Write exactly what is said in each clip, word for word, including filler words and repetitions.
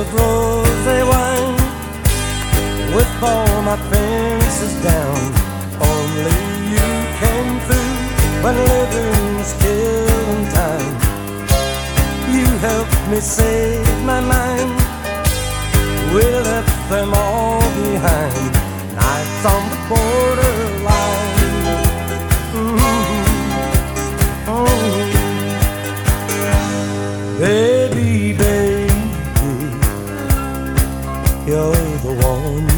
of rosy wine, with all my fences down. Only you came through when living was killing time. You helped me save my mind. We left them all behind. Nights on the borderline. Mm-hmm. Mm-hmm. Baby, baby, you're the one.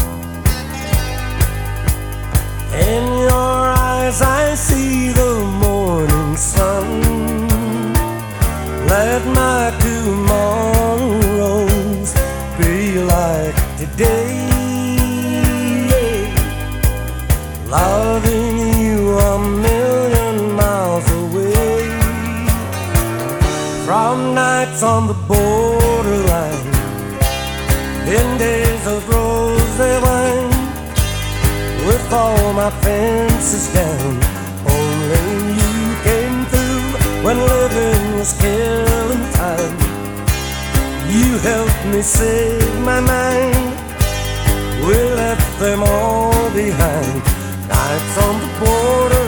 In your eyes I see the morning sun. Let my tomorrows be like today. Loving you a million miles away. From nights on the borderline, in days of rosy wine, with all my fences down. Only you came through when living was killing time. You helped me save my mind. We left them all behind. Nights on the border.